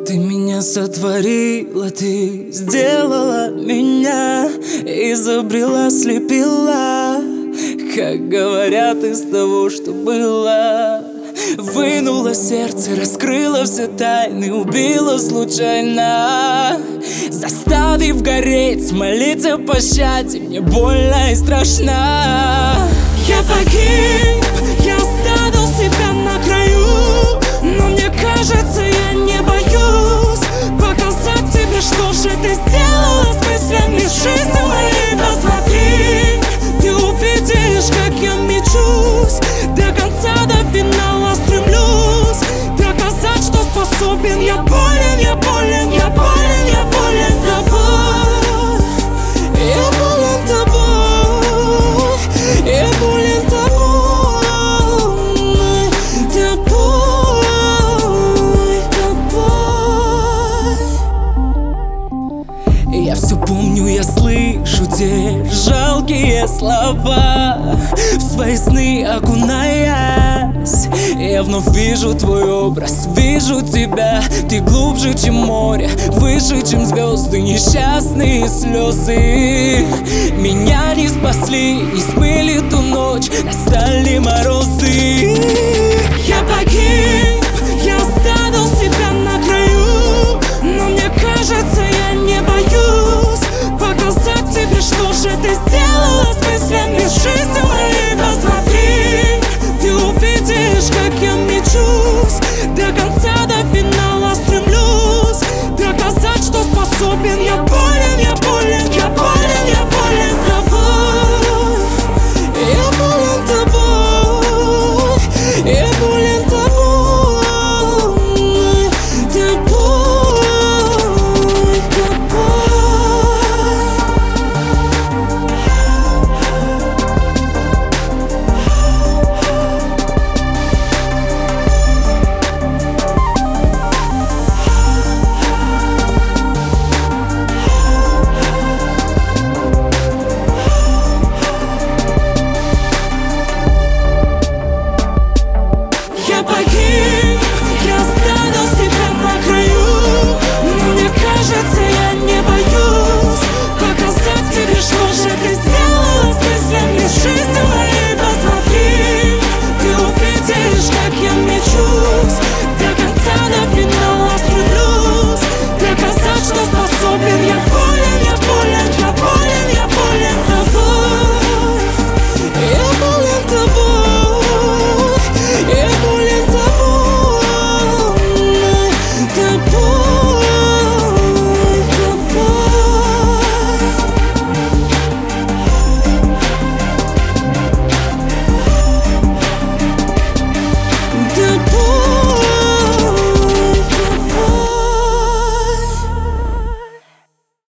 Ты меня сотворила, ты сделала меня, изобрела, слепила, как говорят, из того, что было. Вынула сердце, раскрыла все тайны, убила случайно, заставив гореть, молить о пощаде. Мне больно и страшно. Я погиб, я оставил себя на краю, но мне кажется, я не боюсь показать тебе, что же ты сделала с мыслями жизни моей. Посмотри, ты увидишь, как я мечусь, до конца, до финала стремлюсь доказать, что способен. Я болен, я болен, я болен, я болен тобой. Я болен тобой, я болен тобой, тобой. Я все помню, я слышу те жалкие слова, в свои сны окунаясь. Я вновь вижу твой образ, вижу тебя. Ты глубже, чем море, выше, чем звезды. Несчастные слезы меня не спасли, не смыли ту ночь, настали морозы. Я погиб,